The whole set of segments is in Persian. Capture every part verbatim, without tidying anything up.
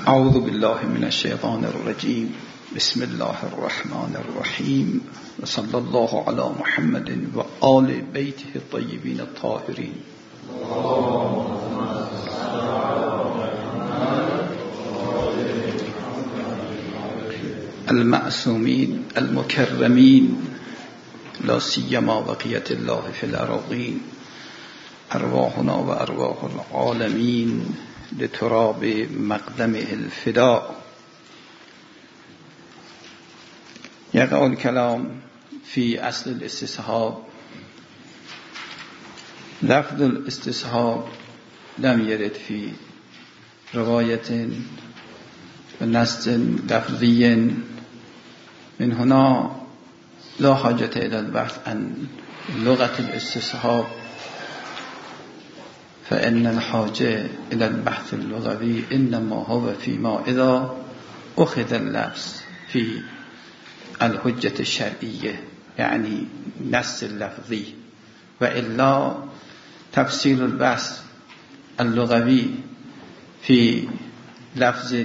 اعوذ بالله من الشیطان الرجیم. بسم الله الرحمن الرحیم و صلی الله علی محمد و آل بیته الطیبین الطاهرین. المعصومین المکرمین لا سیما بقیة الله فی الأراضین. ارواحنا و ارواح العالمین لتراب مقدمه الفداء. يقع الكلام في أصل الاستصحاب. لفظ الاستصحاب لم يرد في رواية ونص لفظي، من هنا لا حاجة إلى البحث عن لغة الاستصحاب، فإن الحاجة إلى البحث اللغوي إنما هو فيما إذا أخذ اللفظ في الحجة الشرعية، يعني نص اللفظي، وإلا تفسير البحث اللغوي في لفظ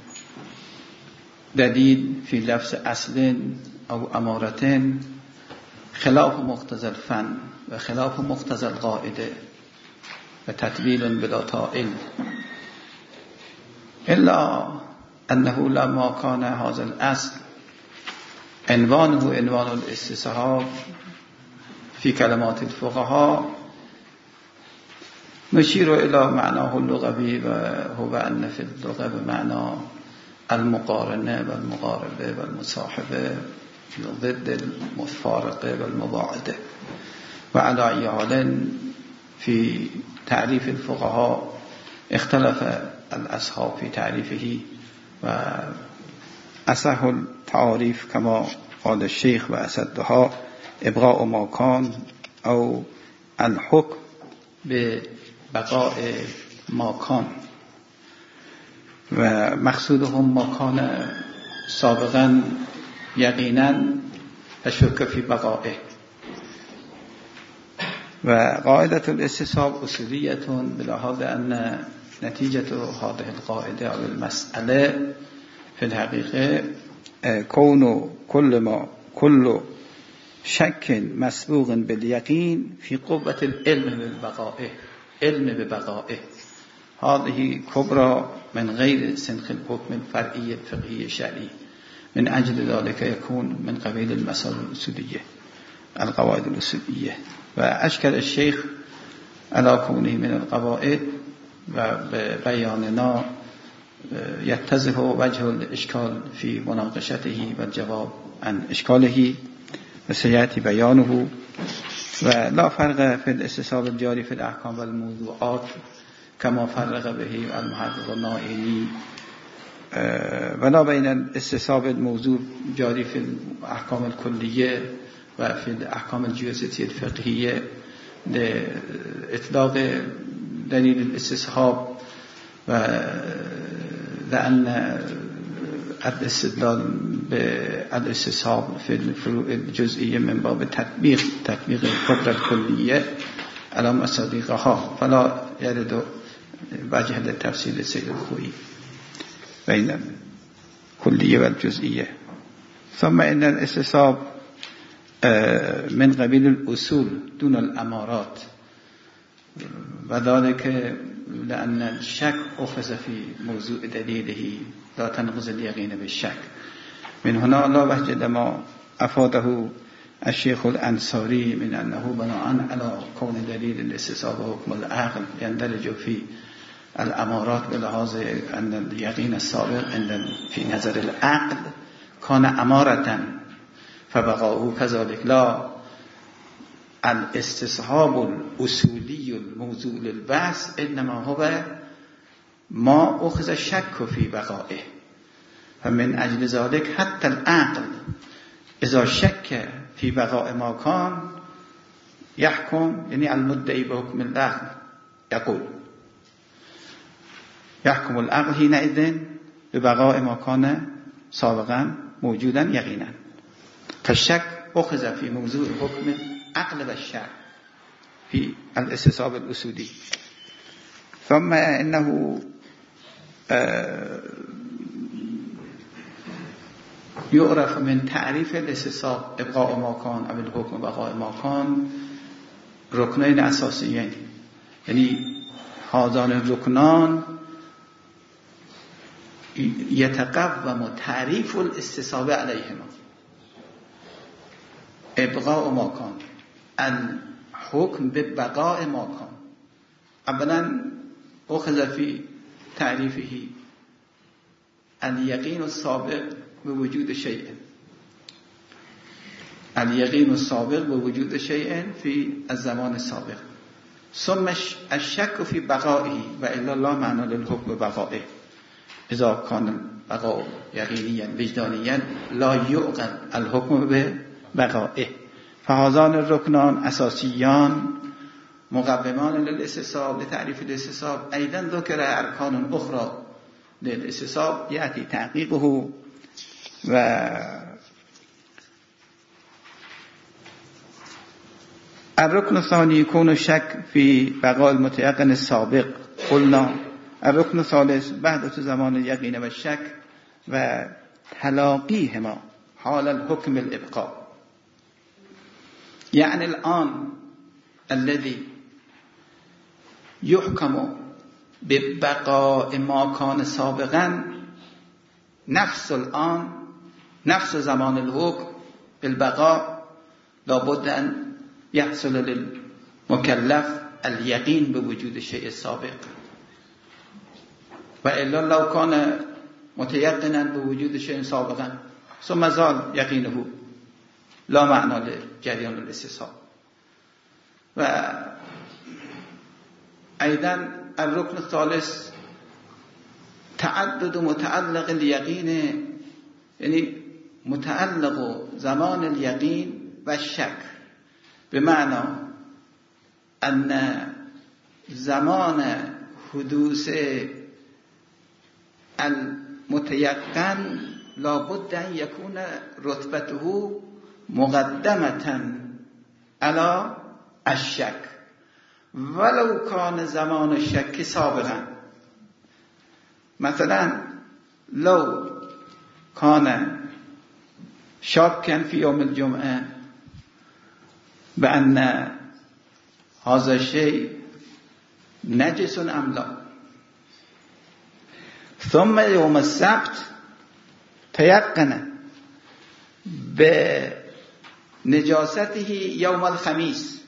دليل في لفظ أصل أو أمارة خلاف مقتضى الفن وخلاف مقتضى القاعدة وتطويل بلا طائل، إلا أنه لما كان هذا الأصل عنوانه عنوان الاستصحاب في كلمات الفقهاء، نشير إلى معناه اللغوي، وهو أن في اللغة بمعنى المقارنة والمقاربة والمصاحبة ضد المفارقة والمباعدة. وعلى أي حال في تعريف الفقهاء اختلف الأصحاب في تعريفه، وأصح التعاريف كما قال الشيخ وأسدها إبقاء ما كان أو الحكم ببقاء ما كان، ومقصودهم ما كان سابقا يقينا الشك في بقائه. وقاعدة الاستصحاب أصولية، بلحاظ أن نتيجة هذه القاعدة أو المسألة في الحقيقة كون كل ما كل شك مسبوق باليقين في قوة العلم ببقائه، علم ببقائه، هذه كبرى من غير سنخ الحكم الفرعي الفقهي الشرعي، من أجل ذلك يكون من قبيل المسائل الأصولية، القواعد الأصولية. وأشكل الشيخ على كونه من القواعد، وبياننا يتضح وجه الإشكال في مناقشته والجواب عن إشكاله، وسيأتي بيانه. ولا فرق في الاستصحاب الجاري في الأحكام والموضوعات كما فرق به المحقق النائینی، ولا بين الاستصحاب الموضوع جاري في الأحكام الكلية وفي الأحكام الجزئية الفقهية لإطلاق دليل الاستصحاب، لأن الاستدلال بالاستصحاب في الفروع الجزئية من باب تطبيق تطبيق القدرة الكلية على مصادقها، فلا يرد وجه للتفسير السيد الخوئي بين الكلية والجزئية. ثم إن الاستصحاب من قبيل الأصول دون الأمارات، وذلك لأن الشك أخذ في موضوع دليله، لا تنقض اليقين بالشك. من هنا لا وجه لما أفاده الشيخ الأنصاري من أنه بناء على كون دليل الاستصحاب وحكم العقل يندرج في الأمارات، بلحاظ أن اليقين السابق في نظر العقل كان أمارة فبقاؤه كذلك. لا، الاستصحاب الأصولي الموضوع للبحث إنما هو ما أخذ الشك في بقائه، فمن أجل ذلك حتى العقل إذا شك في بقاء ما كان يحكم، يعني المدعي بحكم العقل يقول يحكم العقل حينئذ ببقاء ما كان سابقا موجودا يقينا، فالشك أخذ في موضوع حكم العقل والشرع في الاستصحاب الأصولي. ثم إنه یعرف من تعریف الاستصحاب ابقاء ما کان او الحکم بقاء ما کان رکنین اساسیین، یعنی هذان الرکنان یتقوم تعریف الاستصحاب علیهما ابقاء ما کان الحکم ببقاء ما کان. اولا اخذ فی تعریفه الیقین السابق بوجود شیء، الیقین السابق بوجود شیء فی الزمان السابق، ثم الشک فی بقائه و الا لا معنی للحکم بقائه اذا کان بقاء یقینیا وجدانیا لا یعقل الحکم ببقائه. فهذان الرکنان اساسیان مقومان للاستصحاب لتعریف الاستصحاب. ایضا ذکر ارکان اخرى للاستصحاب یأتی تحقیقه و الركن الثاني يكون الشك في بقاء المتيقن السابق. قلنا الركن الثالث وحدة زمان اليقين والشك وتلاقيهما حال الحكم الإبقاء. يعني الآن الذي يحكم ببقاء ما كان سابقا نفس الآن نفس زمان الحكم بالبقاء لابد أن يحصل للمكلف اليقين بوجود الشيء السابق، وإلا لو كان متيقنا بوجود شيء سابقا ثم زال يقينه لا معنى لجريان الاستصحاب. وأيضا الركن الثالث تعدد متعلق اليقين، يعني متعلق زمان اليقين والشك، بمعنى أن زمان حدوث المتيقن لابد أن يكون رتبته مقدمة على الشك ولو كان زمان الشك سابقا. مثلا لو كان شاكا في يوم الجمعة بأن هذا الشيء نجس أم لا، ثم يوم السبت تيقن بنجاسته يوم الخميس،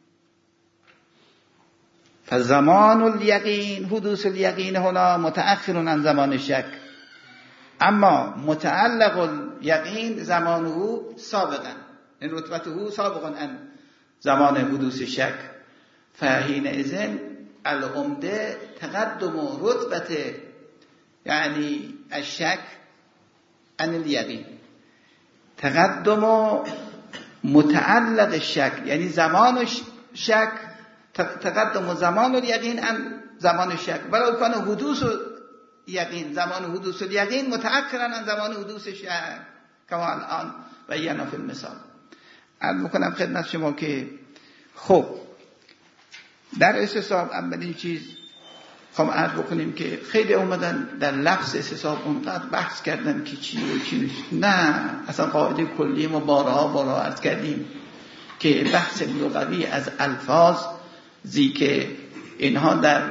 فزمان اليقين حدوث اليقين هنا متأخر عن زمان الشك، أما متعلق اليقين زمانه سابقا، إن رتبته سابقا عن زمان حدوث الشك، فحينئذ العمده تقدم رتبة يعني الشك عن اليقين، تقدم متعلق الشك يعني زمان الشك تقدم زمان اليقين عن زمان الشك، ولو كان حدوث يقين زمان حدوث اليقين متأخرا عن زمان حدوث الشك كما الآن بينا في المثال. عرض میکنم خدمت شما که خب در استصحاب اولین چیز خواهم عرض بکنیم که خیلی اومدن در لفظ استصحاب اونقدر بحث کردن که چی و چی نیست. نه، اصلا قاعده کلی ما بارها بارها عرض کردیم که بحث لغوی از الفاظ زی که اینها در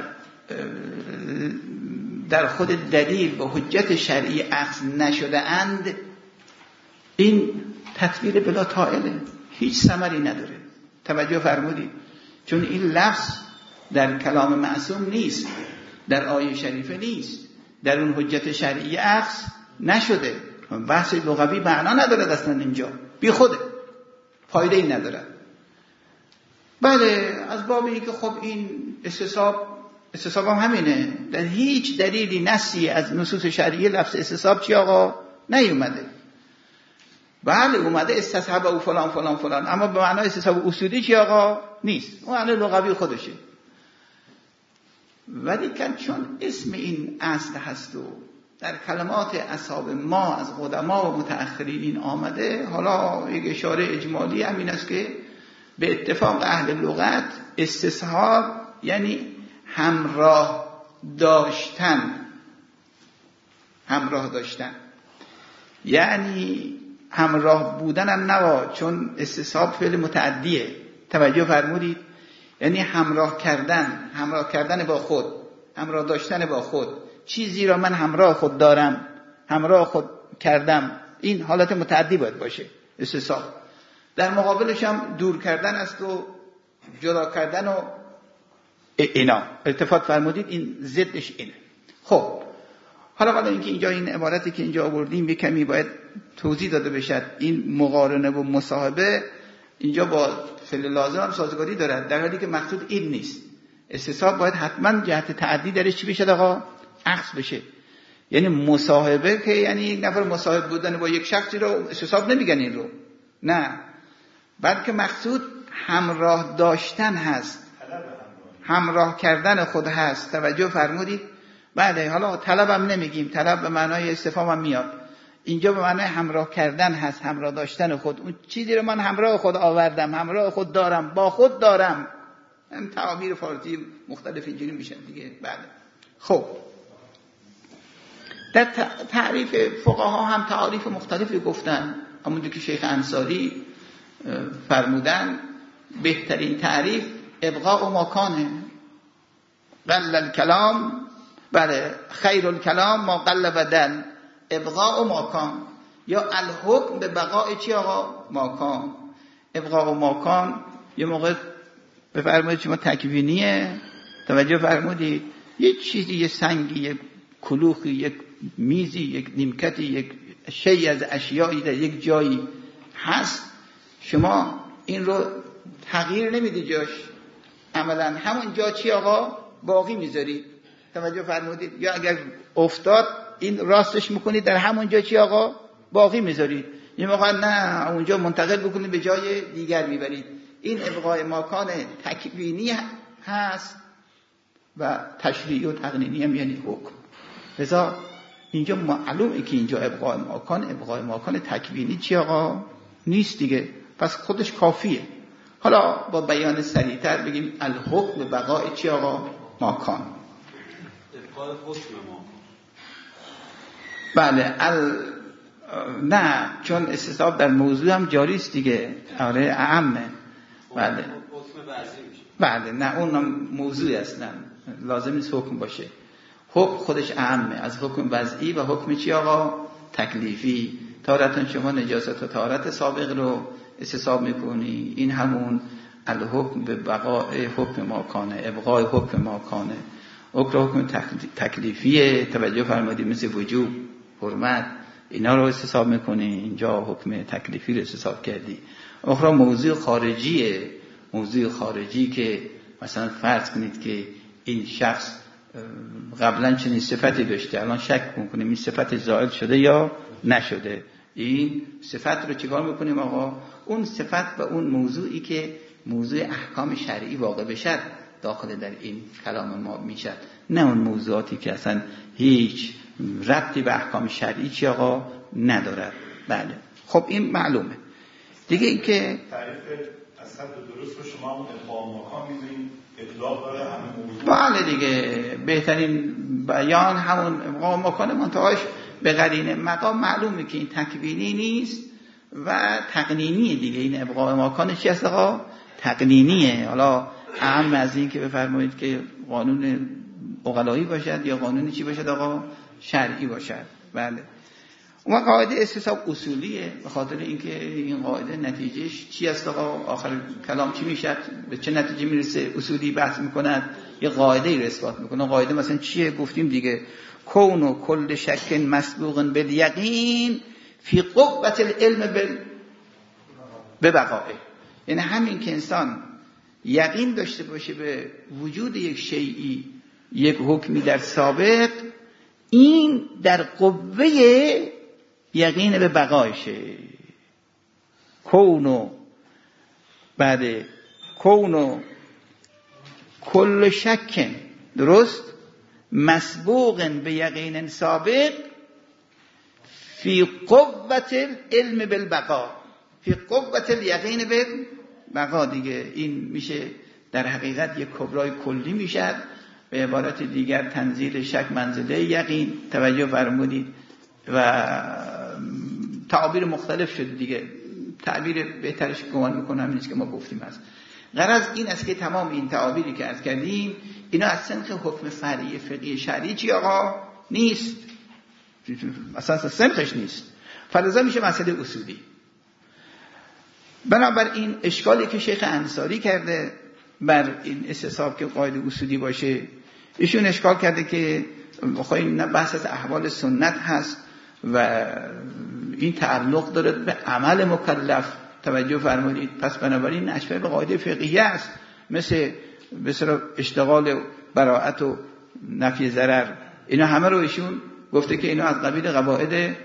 در خود دلیل و حجت شرعی اخذ نشده اند، این تطبیق بلا طائله، هیچ ثمری نداره. توجه فرمودید؟ چون این لفظ در کلام معصوم نیست، در آیه شریفه نیست، در اون حجت شرعی اخذ نشده، بحث لغوی معنا نداره اصلا، اینجا بی خوده، فایده ای نداره. بله، از باب این که خب این استصحاب استصحاب هم همینه، در هیچ دلیلی نصی از نصوص شرعی لفظ استصحاب چی آقا نیومده. بله اومده استصحاب او فلان فلان فلان، اما به معنای استصحاب اصولی چی آقا نیست، اون معنی لغوی خودشه. ولی که چون اسم این اصل هست و در کلمات اصحاب ما از قدما و متأخرین این آمده، حالا یک اشاره اجمالی همین است که به اتفاق اهل لغت استصحاب یعنی همراه داشتن، همراه داشتن یعنی همراه بودن هم نوا، چون استصحاب فعل متعدیه. توجه فرمودید؟ یعنی همراه کردن، همراه کردن با خود، همراه داشتن با خود، چیزی را من همراه خود دارم، همراه خود کردم، این حالت متعدی باید باشه استصحاب. در مقابلش هم دور کردن است و جدا کردن و اینا. التفات فرمودید، این ضدش اینه. خب حالا حالا اینکه اینجا این عبارتی که اینجا آوردیم یک کمی باید توضیح داده بشد. این مقارنه و مصاحبه اینجا با فعل لازم هم سازگاری دارد، در حالی که مقصود این نیست. استصحاب باید حتما جهت تعدی درش چی بشه آقا؟ عکس بشه. یعنی مصاحبه که یعنی یک نفر مصاحب بودن با یک شخصی رو استصحاب نمیگن این رو، نه، بلکه مقصود همراه داشتن هست، همراه کردن خود هست. توجه فرمودید؟ بله. حالا طلب هم نمیگیم، طلب به معنای استفهام هم میاد، اینجا به معنای همراه کردن هست، همراه داشتن خود. اون چیزی رو من همراه خود آوردم، همراه خود دارم، با خود دارم. هم تعابیر فارسی مختلف اینجوری میشن دیگه. بله. خب در تعریف فقها هم تعریف مختلفی گفتن، همونجور که شیخ انصاری فرمودن بهترین تعریف ابقاء و مکانه. قل الکلام، بله، خیر الکلام ما قل و دل، ابقاء و مکان. یا الحکم به بقاء چی آقا؟ مکان. ابقاء و مکان یه موقع بفرمایید شما تکوینیه. توجه فرمودید؟ یه چیزی، یه سنگی، یک کلوخی، یک میزی، یک نیمکتی، یک شیء از اشیایی در یک جایی هست، شما این رو تغییر نمیدی جاش، عملا همون جا چی آقا؟ باقی میذارید. توجه فرمودید؟ یا اگر افتاد این راستش میکنید، در همون جا چی آقا؟ باقی میذارید. یه موقع نه، اونجا منتقل بکنید به جای دیگر میبرید. این ابقاء مکان تکوینی هست و تشریعی و تقنینی هم یعنی حکم. لذا اینجا معلومه که اینجا ابقاء مکان ابقاء مکان تکوینی چی آقا؟ نیست دیگه، پس خودش کافیه. حالا با بیان سریعتر بگیم الحکم به بقاء چی آقا؟ مکان. ابقاء حکم مکان. بله. ال... نه، چون استصحاب در موضوع هم جاری است دیگه. آره اعمه. بله. حکم وضعی میشه. بله. نه، اون موضوعی اصلا لازم نیست حکم باشه. حکم خودش اعمه از حکم وضعی و حکم چی آقا؟ تکلیفی. تارتن شما نجاست و طهارت سابق رو استصحاب میکنی، این همون الحکم به بقاء حکم مکانه، ابقاء حکم مکانه. اکرا حکم تکلیفیه. توجه فرمودید؟ مثل وجوب، حرمت، اینا رو استصحاب میکنی، اینجا حکم تکلیفی رو استصحاب کردی. اخرى موضوع خارجیه، موضوع خارجی که مثلا فرض کنید که این شخص قبلا چنین صفتی داشته، الان شک میکنیم این صفت زائل شده یا نشده. این صفت رو چیکار میکنیم آقا؟ اون صفت و اون موضوعی که موضوع احکام شرعی واقع بشد داخل در این کلام ما میشد، نه اون موضوعاتی که اصلا هیچ ربطی به احکام شرعی چی آقا ندارد. بله. خب این معلومه دیگه. این که تعریف اصلا درست رو شما هم ابقاء مکان می‌دونید، اطلاق داره همه موضوع. بله دیگه، بهترین بیان همون ابقاء مکان، منتهاش به قرینه مقام معلومه که این تکوینی نیست و تقنینیه دیگه. این ابقاء مکان چی هست آقا؟ تقنینیه. حالا اهم از این که بفرمایید که قانون عقلایی باشد یا قانون چی باشد آقا؟ شرعی باشد. بله. اون قاعده استصحاب اصولیه، به خاطر اینکه این قاعده نتیجهش چی است آقا؟ آخر کلام چی میشد؟ به چه نتیجه میرسه؟ اصولی بحث میکند، یه قاعده ای رو اثبات میکنه. قاعده مثلا چیه؟ گفتیم دیگه، کون و کل شک مسبوق بالیقین فی قوة العلم بال ببقائه. یعنی همین که انسان یقین داشته باشه به وجود یک شیئی، یک حکمی در سابق، این در قوه یقین به بقایشه. کونو بعد کونو کل شک، درست، مسبوق به یقین سابق فی قوة العلم بالبقا، فی قوة الیقین بالبقا. دیگه این میشه در حقیقت یک کبرای کلی میشد. به عبارت دیگر تنزیل شک منزله یقین. توجه فرمودید؟ و تعابیر مختلف شده دیگه، تعبیر بهترش گمان میکنم نیست که ما گفتیم هست. غرض این است که تمام این تعابیری که عرض کردیم اینا از سنخ حکم فرعی فقهی شرعی چی آقا نیست، اصلا سنخش نیست، فلذا میشه مسئله اصولی. بنابراین اشکالی که شیخ انصاری کرده بر این استصحاب که قاعده اصولی باشه، ایشون اشکال کرده که خواهیم بحث از احوال سنت هست و این تعلق داره به عمل مکلف. توجه فرمایید، پس بنابراین اشبه به قاعده فقهی است، مثل مثلا اشتغال براءت و نفی ضرر، اینا همه رو ایشون گفته که اینا از قبیل قواعد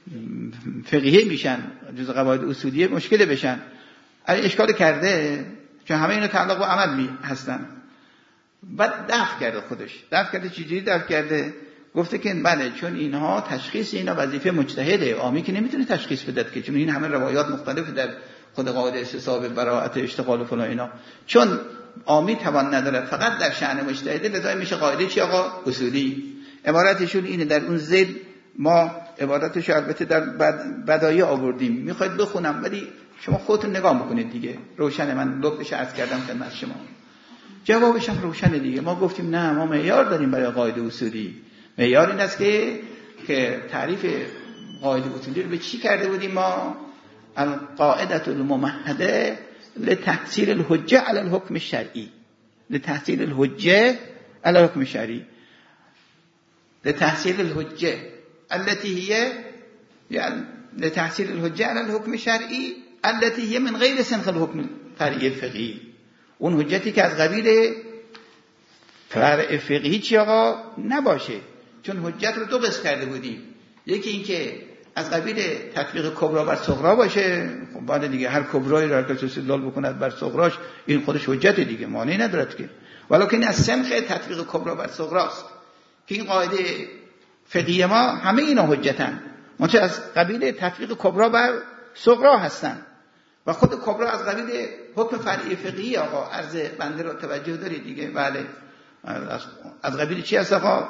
فقهی میشن، جز قواعد اصولیه مشکل بشن. اشکال کرده چون همه اینا تعلق به عمل می هستن. بعد دفع کرده، خودش دفع کرده. چجوری دفع کرده؟ گفته که بله چون اینها تشخیص اینا وظیفه مجتهده، عامی که نمیتونه تشخیص بده که چون این همه روایات مختلف در خود قاعده استصحاب براءت اشتغال و فلان اینا، چون عامی توان نداره فقط در شأن مجتهده، لذا میشه قاعده چی آقا اصولی. عبارتشون اینه، در اون زید ما عبارتش البته در بد... بدایه آوردیم، میخواید بخونم ولی شما خودتون نگاه میکنید دیگه، روشن. من لبش عرض کردم خدمت شما، جوابش هم روشنه دیگه. ما گفتیم نه، ما معیار داریم برای قاعده اصولی. معیار این است که که تعریف قاعده اصولی رو به چی کرده بودیم ما؟ القاعده الممهده لتحصیل الحجه علی الحکم الشرعی، لتحصیل الحجه علی الحکم الشرعی، لتحصیل الحجه التي هي يعني لتحصیل الحجه علی الحکم الشرعی التي هي من غیر سنخ الحکم فرعی فقهی. اون حجتی که از قبیل فرع فقهی چی آقا نباشه، چون حجت رو دو قسم کرده بودیم، یکی این که از قبیل تطبیق کبرا بر صغرا باشه، خب بعد دیگه هر کبرایی رو هر کسی استدلال بکند بر صغراش این خودش حجت دیگه، مانعی ندارد که، ولکن از سمخ تطبیق کبرا بر صغراست که این قاعده فقهی ما همه اینا حجتن، منتها از قبیل تطبیق کبرا بر صغرا هستن و خود کبرا از قبیل حکم فرعی فقهی. آقا عرض بنده رو توجه دارید دیگه؟ بله. از قبیل چی هست آقا؟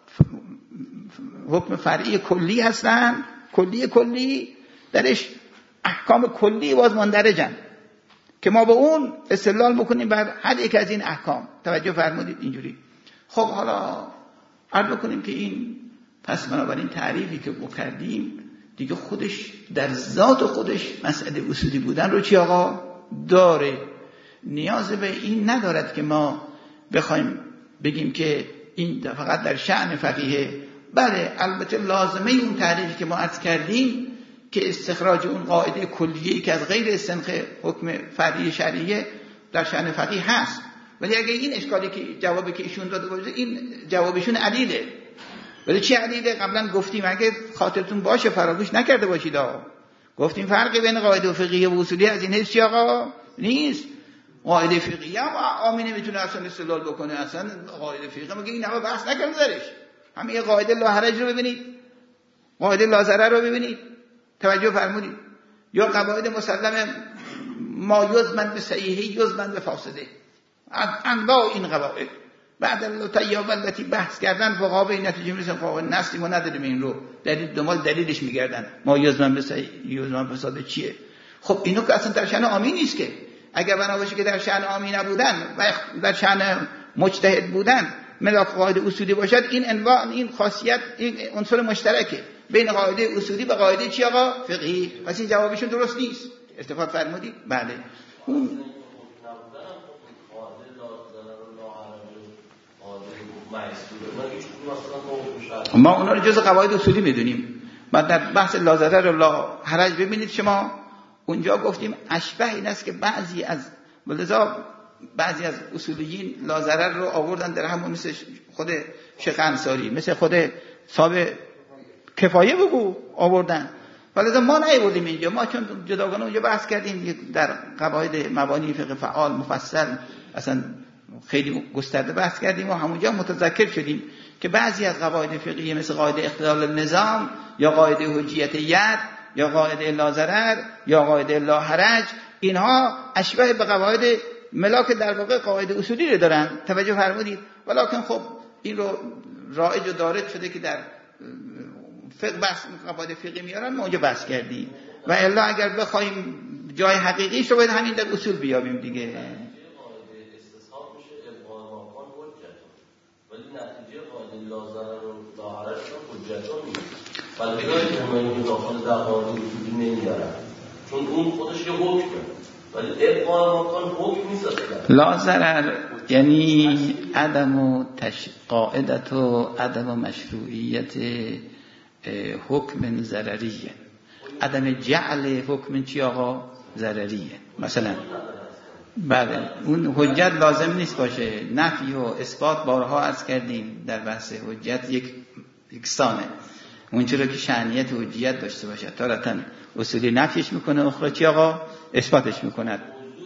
حکم فرعی کلی هستن، کلی کلی درش احکام کلی باز مندرجن که ما به اون استدلال بکنیم بر هر یک از این احکام. توجه فرمودید اینجوری؟ خب حالا عرض بکنیم که این پس بنابراین تعریفی که بکردیم دیگه خودش در ذات خودش مسئله اصولی بودن رو چی آقا داره، نیاز به این ندارد که ما بخوایم بگیم که این فقط در شأن فقیه. بله البته لازمه اون تعریفی که ما عرض کردیم که استخراج اون قاعده کلیه‌ای که از غیر سنخ حکم فرعی شرعیه در شأن فقیه هست، ولی اگه این اشکالی که جوابی که ایشون داده باشه این جوابشون علیله. ولی چی علیله؟ قبلا گفتیم اگه خاطرتون باشه فراموش نکرده باشید آقا، گفتیم فرقی بین قاعده فقهی و اصولی از این حیث آقا نیست. قاعده فقهی هم عامی نمیتونه اصلا استدلال بکنه، اصلا قاعده فقهی میگه این همه بحث نکنه درش. همین قاعده لا حرج رو ببینید، قاعده لا ضرر رو ببینید، توجه فرمودید، یا قواعد مسلم ما یزمن به صحیحی یزمن به فاسده، انواع این قواعد بعد الله طیاب التي بحث کردن فقها به این نتیجه میرسن قواعد نصی ما نداریم این رو دلیل دنبال دلیلش میگردن، ما یزمن به صحیح یزمن به فاسده چیه؟ خب اینو که اصلا در شأن عامی نیست که. اگر بنا باشه که در شأن عامی نبودن و در شأن مجتهد بودن ملاک قاعده اصولی باشد، این انواع این خاصیت این عنصر مشترکه بین قاعده اصولی و قاعده چی آقا فقهی. پس این جوابشون درست نیست. استفاده فرمودید؟ بله. اون ما اونا رو جز قواعد اصولی میدونیم. بعد در بحث لا ضرر و لا حرج ببینید شما اونجا گفتیم اشبه این است که بعضی از ولذا بعضی از اصولیین لا ضرر رو آوردن در همون، مثل خود شیخ انصاری، مثل خود صاحب کفایه بگو آوردن، ولذا ما نیاوردیم اینجا. ما چون جداگانه اونجا بحث کردیم در قواعد مبانی فقه فعال مفصل اصلا خیلی گسترده بحث کردیم و همونجا متذکر شدیم که بعضی از قواعد فقهی مثل قاعده اختلال النظام یا قاعده حجیت ید یا قاعده لا ضرر یا قاعده لا حرج، اینها اشبه به قواعد ملاک در واقع قاعده اصولی رو دارن. توجه فرمودید؟ ولکن خب این رو رایج و دارج شده که در فقه بحث قواعد فقهی میارن ما اونجا بحث کردیم و الا اگر بخوایم جای حقیقیش رو باید همین در اصول بیابیم دیگه. ولی نتیجه قاعده لازره رو ظاهرش رو حجتون نیست. ولی بگاهی که همه داخل در قاعده اصولی نمیدارن چون اون خودش یه حکمه ولی ابقاء مکان حکم نیست اصلا. لا ضرر یعنی عدم و تش... قاعدت و عدم و مشروعیت حکم ضرریه، عدم جعل حکم چی آقا ضرریه. مثلا بله اون حجت لازم نیست باشه، نفی و اثبات بارها عرض کردیم در بحث حجت یک یکسانه، اون چرا که شأنیت حجیت داشته باشه تارة اصولی نفیش میکنه اخرى چی آقا اثباتش میکند.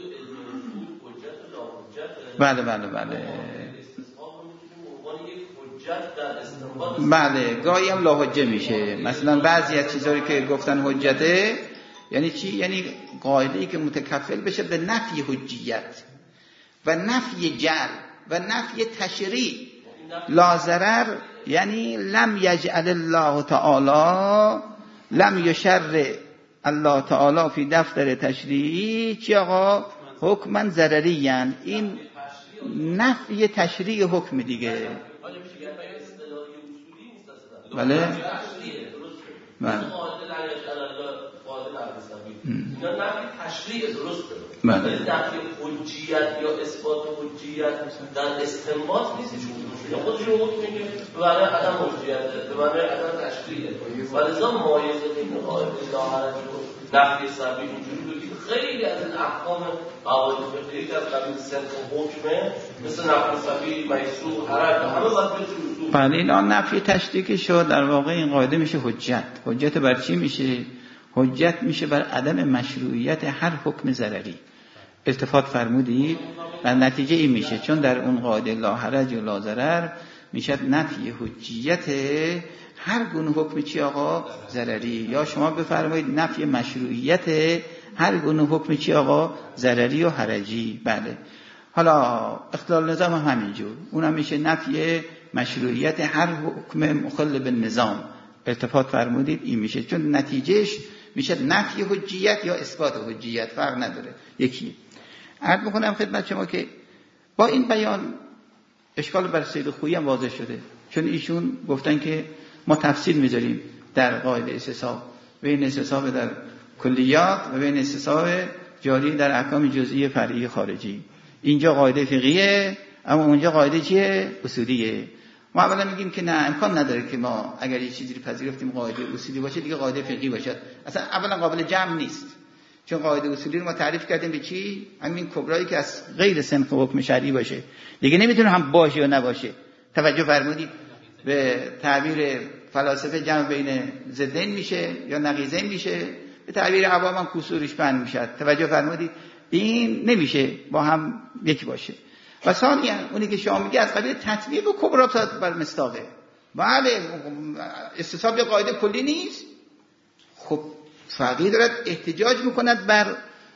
بله بله بله بله گاهی هم لا حجه میشه. مثلا بعضی از چیزایی که گفتن حجته یعنی چی؟ یعنی قاعده‌ای که متکفل بشه به نفی حجیت و نفی جعل و نفی تشریع. لا ضرر یعنی لم یجعل الله تعالی لم یشرع الله تعالی فی دفتر تشریعی چی آقا حکما ضرریاً. این نفی تشریع حکم دیگه. بله بله اینا نفی تشریع درسته بله. ولی نفی حجیت یا اثبات حجیت در استنباط نیست چون خودشون حکم میگه به معنی عدم حجیت به معنی عدم تشریع ولذا مایزه بین قاعده ظاهرت و نفی سبیل اینجوری بگیم خیلی از این احکام قواعد فقهی که از قبیل صنف حکمه مثل نفی سبیل میسور حرج همه باید بهشون بله. این آن نفی تشریع که شد در واقع این قاعده میشه حجت. حجت بر چی میشه؟ حجت میشه بر عدم مشروعیت هر حکم ضرری. التفات فرمودید و نتیجه این میشه چون در اون قاعده لا حرج و لا ضرر میشه نفی حجیت هر گونه حکم چی آقا ضرری، یا شما بفرمایید نفی مشروعیت هر گونه حکم چی آقا ضرری و حرجی. بله حالا اختلال نظام هم همینجور اونم میشه نفی مشروعیت هر حکم مخل به نظام. التفات فرمودید این میشه چون نتیجهش میشه نفی حجیت یا اثبات حجیت، فرق نداره یکی. عرض میکنم خدمت شما که با این بیان اشکال بر سید خویی هم واضح شده چون ایشون گفتن که ما تفصیل میذاریم در قاعده استصحاب بین استصحاب در کلیات و بین استصحاب جاری در احکام جزئی فرعی خارجی. اینجا قاعده فقهیه اما اونجا قاعده چیه؟ اصولیه. ما اولا میگیم که نه امکان نداره که ما اگر یه چیزی رو پذیرفتیم قاعده اصولی باشه دیگه قاعده فقهی باشه، اصلا اولا قابل جمع نیست چون قاعده اصولی رو ما تعریف کردیم به چی؟ همین کبرایی که از غیر صنف حکم شرعی باشه دیگه نمیتونه هم باشه یا نباشه. توجه فرمودید به تعبیر فلاسفه جمع بین ضدین میشه یا نقیضین میشه، به تعبیر عوام هم کسورش بند میشه. توجه فرمودید این نمیشه با هم یکی باشه. و ثانیاً اونی که شما میگه از قبیل تطبیق و کبرا بر مصداقه. بله استصحاب یا قاعده کلی نیست، خب فقیه دارد احتجاج میکند بر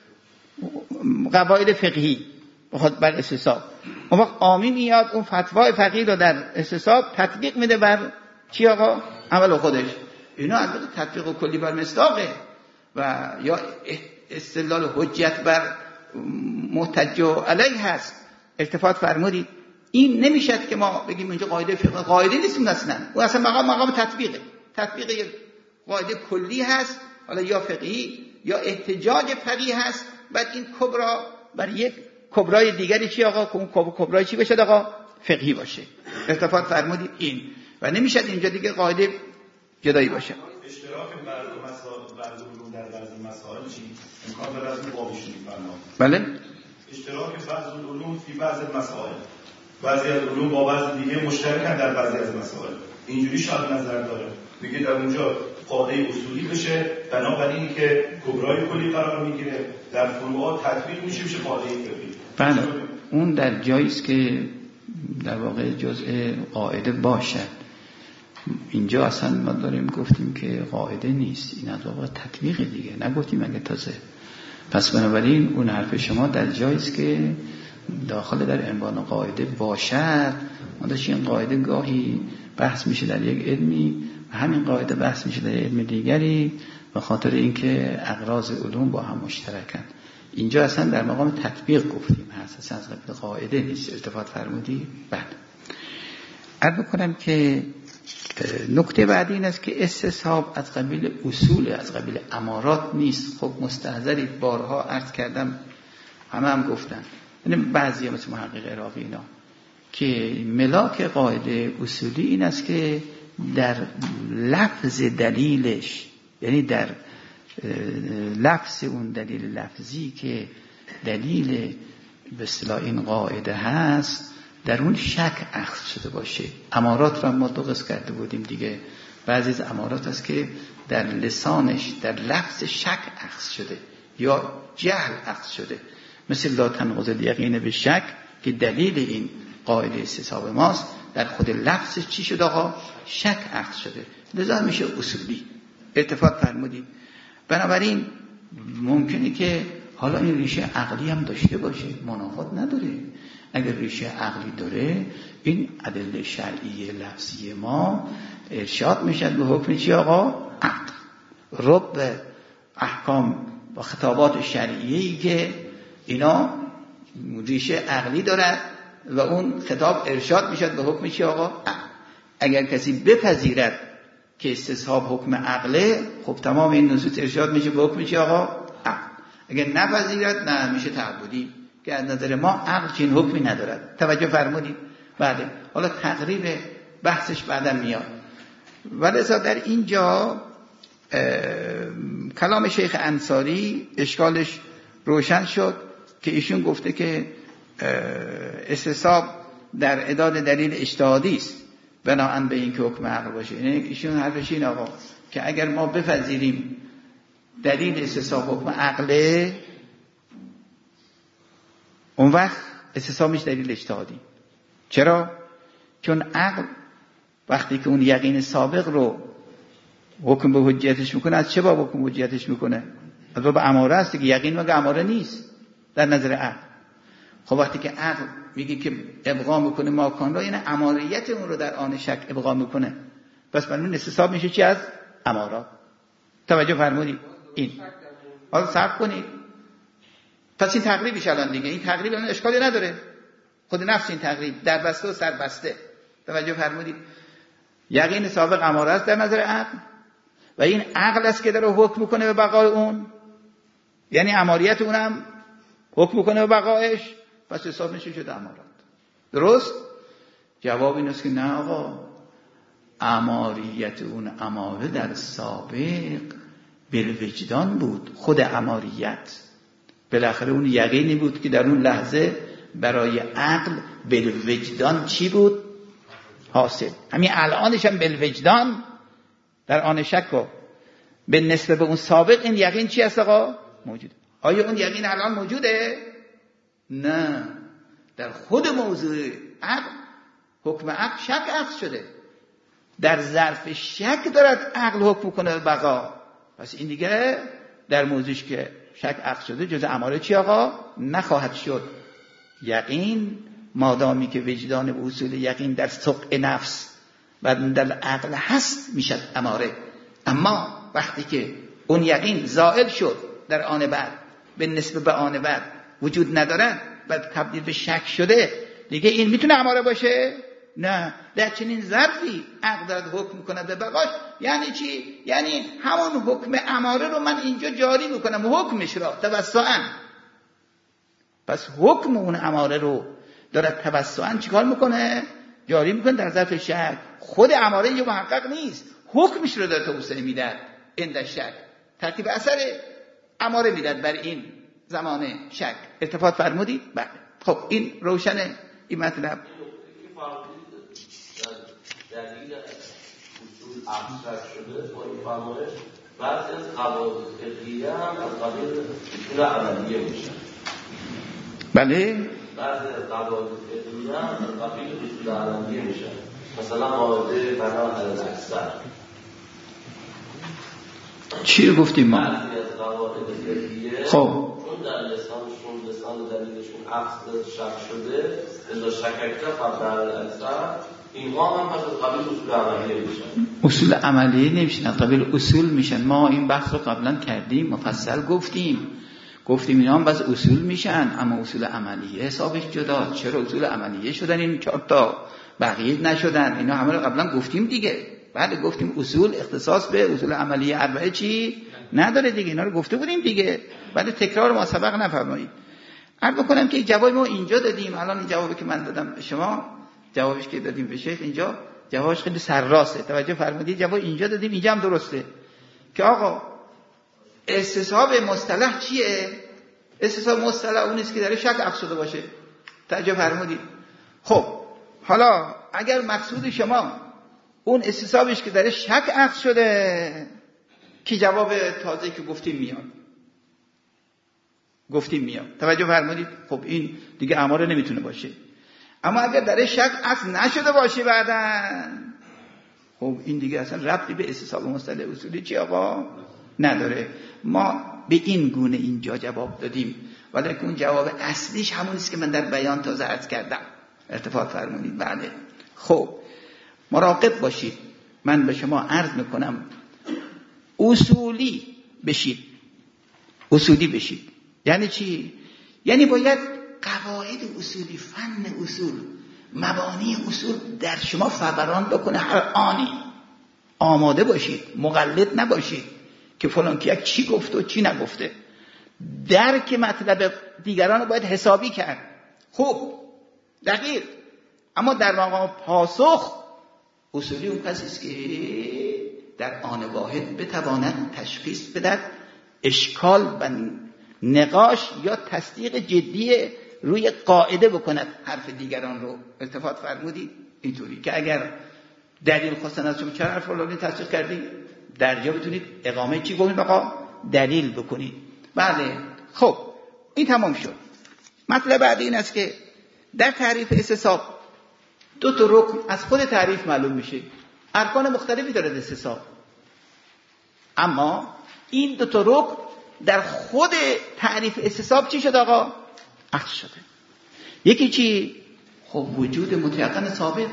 قواعد فقهی بخواد بر استصحاب. اون وقت عامی میاد اون فتوای فقیه رو در استصحاب تطبیق میده بر چی آقا؟ عمل خودش. اینا البته تطبیق کلی بر مصداقه و یا استدلال حجت بر محتج علیه هست. التفات فرمودید این نمیشد که ما بگیم اینجا قاعده فقه قاعده نیست اصلا، اون اصلا مقام مقام تطبیقه. تطبیق یک قاعده کلی هست حالا یا فقهی یا احتجاج فقهی هست، بعد این کبرا بر یک کبرای دیگری چی آقا؟ اون کبرای چی بشه آقا؟ فقهی باشه. التفات فرمودید این و نمیشد اینجا دیگه قاعده جدایی باشه. اشتراک بعض مسائل بعض علوم در بعض مسائل چی؟ امکان داره از اون بابش میفهمم. بله اشتراک بعض علوم فی بعض مسائل، بعضی از علوم با بعض دیگه مشترکن در بعضی از مسائل. اینجوری شاید نظر داره میگه در اونجا قاعده اصولی بشه بنابراین که کبرای کلی قرار میگیره در فروعات تطبیق میشه میشه قاعده فقهی. بله اون در جاییست که در واقع جزء قاعده باشد. اینجا اصلا ما داریم گفتیم که قاعده نیست، این از واقع تطبیق دیگه، نگفتیم اگه تازه. پس بنابراین اون حرف شما در جاییست که داخل در عنوان قاعده باشد. ما داشت این قاعده گاهی بحث میشه در یک علمی همین قاعده بحث میشه در علم دیگری به خاطر اینکه اغراض علوم با هم مشترکن. اینجا اصلا در مقام تطبیق گفتیم هست، اصلا از قبیل قاعده نیست. التفات فرمودی؟ بله. عرض کنم که نکته بعدی این است که استصحاب از قبیل اصول، از قبیل امارات نیست. خب مستحضرید، بارها عرض کردم، همه هم گفتن، یعنی بعضی مثل محقق عراقی اینا که ملاک قاعده اصولی این است که در لفظ دلیلش، یعنی در لفظ اون دلیل لفظی که دلیل به اصطلاح این قاعده هست، در اون شک اخذ شده باشه. امارات را ما دو قسم کرده بودیم دیگه. بعضی از امارات هست که در لسانش در لفظ شک اخذ شده یا جهل اخذ شده، مثل لا تنقض الیقین به شک که دلیل این قاعده استصحاب ماست، در خود لفظ چی شده آقا؟ شک اخذ شده، لذا میشه اصولی. اتفاق فرمودید. بنابراین ممکنه که حالا این ریشه عقلی هم داشته باشه، منافات نداره. اگر ریشه عقلی داره، این ادله شرعی لفظی ما ارشاد میشد به حکم چی آقا؟ عقل. رب احکام و خطابات شرعیه‌ای که اینا ریشه عقلی دارد و اون خطاب ارشاد میشد به حکم چی آقا؟ عقل. اگر کسی بپذیرد که استصحاب حکم عقله، خب تمام این نصوص ارشاد میشه به حکم چی آقا؟ عقل. اگر نپذیرد، نه، میشه تعبدی که از نظر ما عقل چین حکمی ندارد. توجه فرمودید؟ بله. حالا تقریب بحثش بعدا میاد. ولذا در اینجا کلام شیخ انصاری اشکالش روشن شد که ایشون گفته که استصحاب در اعداد دلیل اجتهادی است بناهن به این که حکم عقل باشه. یعنی ایشون حرفش این آقا که اگر ما بپذیریم دلیل استصحاب حکم عقله، اون وقت استصحاب میشه دلیل اجتهادی. چرا؟ چون عقل وقتی که اون یقین سابق رو حکم به حجیتش میکنه، از چه باب حکم به حجیتش میکنه؟ از باب اماره است که یقین مگه اماره نیست در نظر عقل. خب وقتی که عقل میگه که ابقا میکنه ماکان را، یعنی اماریت اون رو در آن شک ابقا میکنه. پس بنابراین استصحاب میشه چی؟ از امارات. توجه فرمودید؟ این حالا صبر کنید. پس این تقریبش الان دیگه، این تقریب الان اشکالی نداره، خود نفس این تقریب در بسته و سر بسته. توجه فرمودید؟ یقین سابق اماره است در نظر عقل و این عقل است که داره حکم میکنه به بقای اون، یعنی اماریت اونم حکم میکنه به بقایش، پس حساب میشه شده امارات. درست؟ جواب این است که نه آقا، اماریت اون اماره در سابق بالوجدان بود. خود اماریت بالاخره اون یقینی بود که در اون لحظه برای عقل بالوجدان چی بود؟ حاصل. همین الانش هم بالوجدان در آن شک و به نسبت به اون سابق این یقین چی است آقا؟ موجوده. آیا اون یقین الان موجوده؟ نه، در خود موضوع عقل حکم عقل شک اخذ شده، در ظرف شک دارد عقل حکم کنه بقا. پس این دیگه در موضوعش که شک اخذ شده جز اماره چی آقا؟ نخواهد شد. یقین مادامی که وجدان و اصول یقین در سقع نفس و در عقل هست میشد اماره. اما وقتی که اون یقین زائل شد در آن بعد، به نسبت به آن بعد وجود ندارد و تبدیل به شک شده، دیگه این میتونه اماره باشه؟ نه. در چنین ظرفی عقل دارد حکم میکنه به بقاش. یعنی چی؟ یعنی همون حکم اماره رو من اینجا جاری میکنم، حکمش را توسعاً. پس حکم اون اماره رو دارد توسعاً چیکار میکنه؟ جاری میکنه در ظرف شک. خود اماره اینجا محقق نیست، حکمش رو داره توسعه میدن. این در شک ترتیب اثر اماره میدن بر این زمان شک. التفات فرمودید؟ بله. خب این روشنه این مطلب. دلیل اصول ابسترکت شده با این فرمایش بعضی از قواعد فقهیه هم از قبیل اصول عملیه میشن. بله. بعضی از قواعد فقهیه هم از قبیل اصول عملیه میشن. مثلا قاعده بنا علی الاکثر. چی رو گفتیم ما؟ بعضی از قواعد فقهیه خب اون در لسانشون لسان دلیلشون اخذ شک شده، اذا شککت فبر الاکثر، اینها هم از قبیل اصول عملیه میشن. اصول عملی نمیشن، قبل اصول میشن. ما این بحث رو قبلا کردیم، مفصل گفتیم گفتیم اینا هم بس اصول میشن، اما اصول عملیه حسابش جدا. چرا اصول عملیه شدن این چهار تا، بقیه نشدن؟ اینا همه رو قبلا گفتیم دیگه. بعد گفتیم اصول اختصاص به اصول عملیه اربعه چی نداره دیگه، اینا رو گفته بودیم دیگه. بعد تکرار ما سبق نفرمایید. عرض بکنم که جواب ما اینجا دادیم. الان این جوابی که من دادم به شما، جوابش که دادیم به شیخ اینجا، جوابش خیلی سرراسته. توجه فرمودید؟ جواب اینجا دادیم، اینجا هم درسته که آقا استصحاب مصطلح چیه؟ استصحاب مصطلح اون است که در شک عقد شده باشه. توجه فرمودید؟ خب حالا اگر مقصود شما اون استصحابش که در شک عقد شده، که جواب تازه که گفتیم میاد گفتیم میاد توجه فرمودید؟ خب این دیگه اماره نمیتونه باشه. اما اگر در شک عقد نشده باشه بعداً، خب این دیگه اصلا ربطی به استصحاب مصطلح اصولی چی آقا نداره. ما به این گونه اینجا جواب دادیم، ولی اون جواب اصلیش همون است که من در بیان تازه عرض کردم. ارتفاع فرمودید؟ بله. خب مراقب باشید، من به شما عرض میکنم اصولی بشید. اصولی بشید یعنی چی؟ یعنی باید قواعد اصولی، فن اصول، مبانی اصول در شما فوران بکنه. هر آنی آماده باشید، مقلد نباشید که فلان کیک چی گفته و چی نگفته. درک مطلب دیگران رو باید حسابی کرد، خوب دقیق. اما در مقام پاسخ اصولی اون کسی است که در آن واحد بتواند تشخیص بدهد، اشکال و نقاش یا تصدیق جدی روی قاعده بکند حرف دیگران رو. التفات فرمودید؟ اینطوری که اگر دلیل خواستن از شما چرا حرف رو تصدیق کردید، درجا بتونید اقامه چی گفتید آقا؟ دلیل بکنید. بله. خب این تمام شد. مطلب بعدی این است که در تعریف استصحاب دو تا رکن از خود تعریف معلوم میشه. ارکان مختلفی داره استصحاب، اما این دو تا رکن در خود تعریف استصحاب چی شد آقا؟ عقد شده. یکی چی؟ خب وجود متیقن ثابت.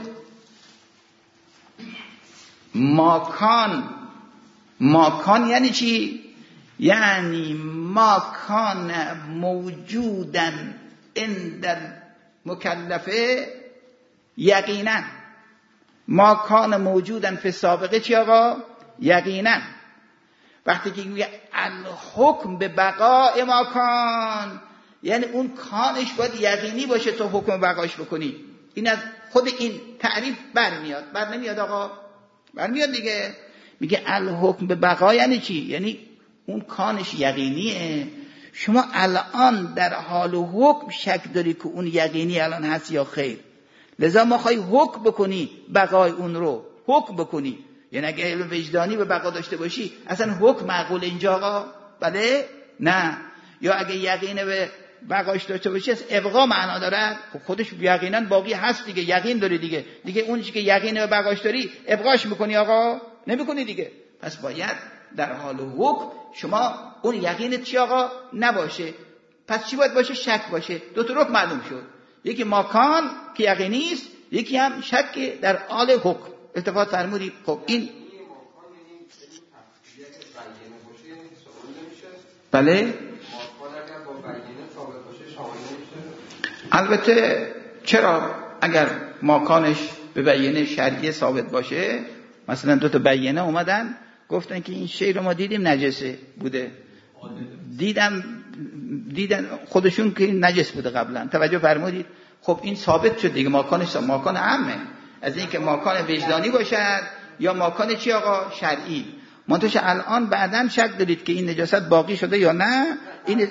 ماکان ماکان یعنی چی؟ یعنی ماکان موجودن عند مکلفه یقینا. ماکان موجودن فی سابقه چی آقا؟ یقینا. وقتی که میگه الحکم به بقاء ماکان، یعنی اون کانش باید یقینی باشه تو حکم بقاش بکنی. این از خود این تعریف برمیاد. بر نمیاد آقا؟ برمیاد دیگه. میگه الحکم به بقا یعنی چی؟ یعنی اون کانش یقینیه. شما الان در حال حکم شک داری که اون یقینی الان هست یا خیر، لذا ما خواهی حکم بکنی بقای اون رو، حکم بکنی. یعنی اگه علم وجدانی به بقا داشته باشی اصلا حکم معقول اینجا آقا؟ بله؟ نه. یا اگه یقین به بقاش داشته باشی از ابقا معنا داره، خب خودش یقینا باقی هست دیگه، یقین داری دیگه. دیگه اون چیزی که یقین به بقاش داری ابقاش میکنی آقا؟ نمیکنی دیگه. پس باید در حال حکم شما اون یقینت چی آقا؟ نباشه. پس چی باید باشه؟ شک باشه. دو تا رکن معلوم شد، یکی ماکان که یقینی است، یکی هم شک در حال حکم. التفات فرمودید؟ خب این بله البته چرا اگر ماکانش به بیانه شرعی ثابت باشه، مثلا دو تا بیانه اومدن گفتن که این شی رو ما دیدیم نجسه بوده، دیدم دیدن خودشون که این نجس بوده قبلا، توجه فرمودید؟ خب این ثابت شد دیگه، ماکانش ماکان عامه از این که ماکان وجدانی باشد یا ماکان چی آقا؟ شرعی. منتش الان بعداً شک دارید که این نجاست باقی شده یا نه. این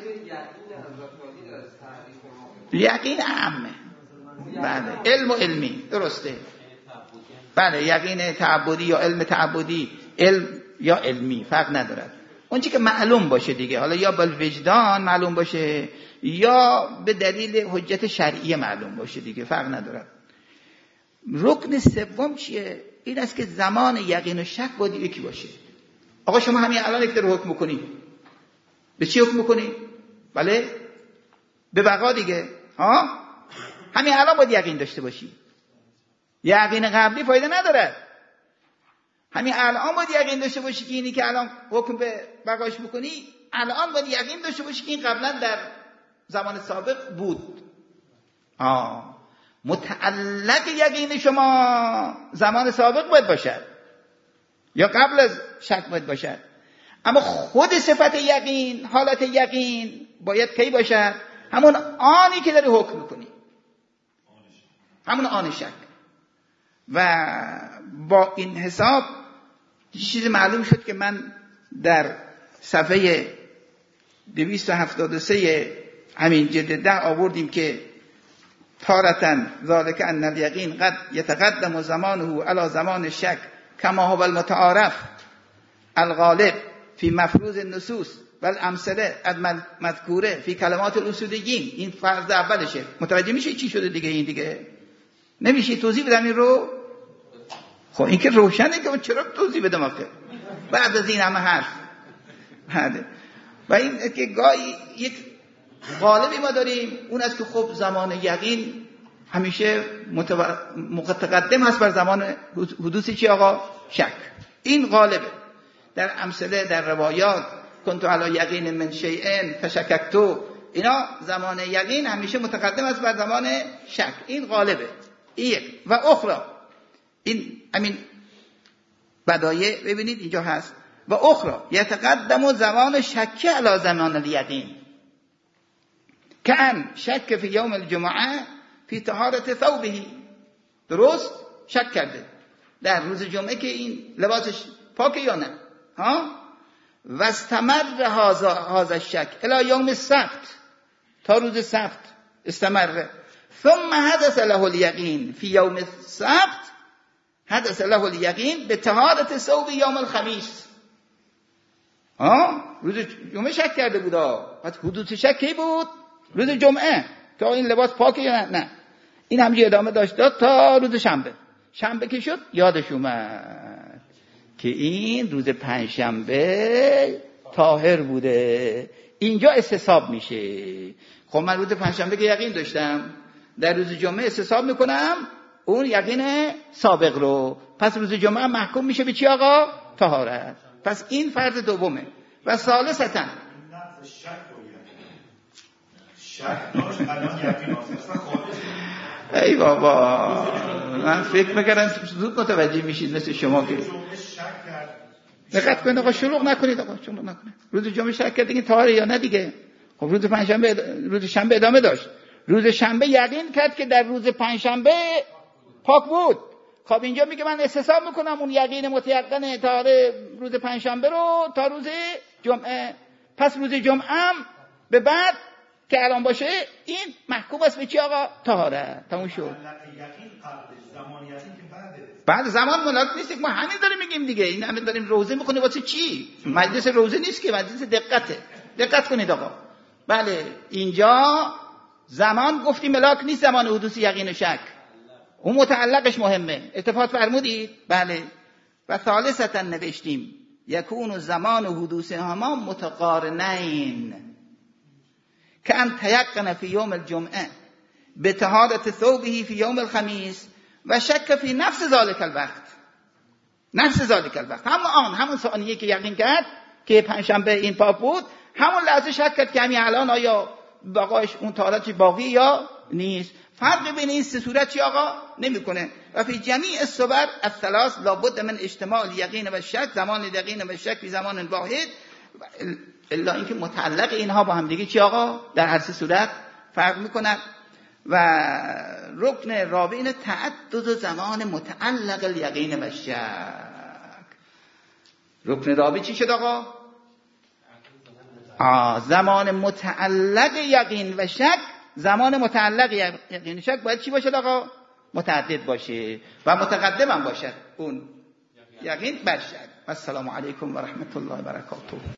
یقین عامه. بله علم و علمی درسته. بله یقین تعبدی یا علم تعبدی، علم یا علمی فرق ندارد. اون چی که معلوم باشه دیگه، حالا یا بل وجدان معلوم باشه یا به دلیل حجت شرعی معلوم باشه دیگه، فرق ندارد. رکن سوم چیه؟ این است که زمان یقین و شک باید یکی باشه. آقا شما همین الان یک رو حکم کنید، به چی حکم کنید؟ بله به بقا دیگه. ها همین الان باید یقین داشته باشی. یقین قبلی فایده نداره. همین الان باید یقین داشته باشی که اینی که الان حکم به بقاش میکنی الان باید یقین داشته باشی که این قبلا در زمان سابق بود. آه متعلق یقین شما زمان سابق باید باشد یا قبل از شک باید باشد، اما خود صفت یقین، حالت یقین باید کی باشد؟ همون آنی که داری حکم میکنی، همون آن شک. و با این حساب چیز معلوم شد که من در صفحه دویست و هفتاد و سه همین جلد ده آوردیم که تارتن ذالک ان الیقین قد یتقدم زمانه علی زمان الشک کما هو المتعارف الغالب فی مفروض النصوص والامثله المذکوره فی کلمات الاصولیین. این فرض اولشه. متوجه میشه چی شده دیگه؟ این دیگه نمیشه توضیح بدم این رو. خب این که روشنه که چرا توضیح بدم آخه بعد از این همه حرف. و این که گاهی یک غالبی ما داریم، اون است که خب زمان یقین همیشه متقدم هست بر زمان حدوث چی آقا؟ شک. این غالبه در امثله، در روایات کنت علی یقین من شیئن فشککتو، اینا زمان یقین همیشه متقدم است بر زمان شک. این غالبه. این و اخرى این همین بدایع ببینید اینجا هست. و اخرى یتقدم زمان شک علی زمان الیقین کأن شک فی یوم الجمعه فی طهارت ثوبه. درست شک کرده در روز جمعه که این لباسش پاکه یا نه، ها؟ و استمر هذا هذا الشک الی یوم السبت، تا روز سبت استمر. ثم حدث له الیقین فی یوم السبت حدث له الیقین بطهارت ثوب یوم الخمیس. ها روز جمعه شک کرده بود. بعد حدوث شک کی بود؟ روز جمعه که این لباس پاکه یا نه. نه این همینجوری ادامه داشت داد تا روز شنبه. شنبه که شد یادش اومد که این روز پنجشنبه طاهر بوده. اینجا استصحاب میشه. خب من روز پنجشنبه که یقین داشتم، در روز جمعه استصحاب میکنم اون یقین سابق رو، پس روز جمعه محکوم میشه به چی آقا؟ طهارت. پس این فرض دومه. و ثالثاً ای بابا من فکر میکردم زود متوجه میشید مثل شما که دقت کنید آقا، شلوغ نکنید آقا، شلوغ نکنید. روز جمعه شک کرد دیگه طاهره یا نه دیگه. خب روز پنجشنبه روز شنبه ادامه داشت. روز شنبه یقین کرد که در روز پنجشنبه پاک بود. خب اینجا میگه من استصحاب میکنم اون یقین متیقن طهاره روز پنجشنبه رو تا روز جمعه. پس روز جمعه هم به بعد که الان باشه این محکوم است به چی آقا؟ طهارت. تموم شد. بعد زمان ملاک نیست که ما همین داریم میگیم دیگه. این همین داریم روزه میکنه واسه چی؟ مجلس روزه نیست که، مجلس دقته. دقت کنید آقا. بله اینجا زمان گفتیم ملاک نیست، زمان حدوث یقین و شک. اون متعلقش مهمه. اتفاق فرمودید؟ بله. و ثالثاً نوشتیم یکون زمان حدوثهما متقارنین کأن تیقن فی یوم الجمعه بطهارت ثوبه فی یوم الخمیس و شک فی نفس ذالک الوقت. نفس ذالک الوقت همون آن همون ثانیه که یقین کرد که پنجشنبه این پاک بود، همون لحظه شک کرد که همین الان آیا بقایش اون طهارت باقی یا نیست. فرق بین این سه صورت چی آقا؟ نمیکنه. و فی جمیع الصور الثلاث لابد من اجتماع الیقین و شک، زمان الیقین و شک فی زمان واحد، الا اینکه متعلق اینها با هم دیگه چی آقا؟ در هر سه صورت فرق میکنند. و رکن رابع این تعدد زمان متعلق الیقین و شک. رکن رابع چی شد آقا؟ آه زمان متعلق یقین و شک. زمان متعلق یقین و شک باید چی باشد آقا؟ متعدد باشه و متقدم هم باشد اون یقین بر شک. السلام علیکم و رحمت الله و برکاته.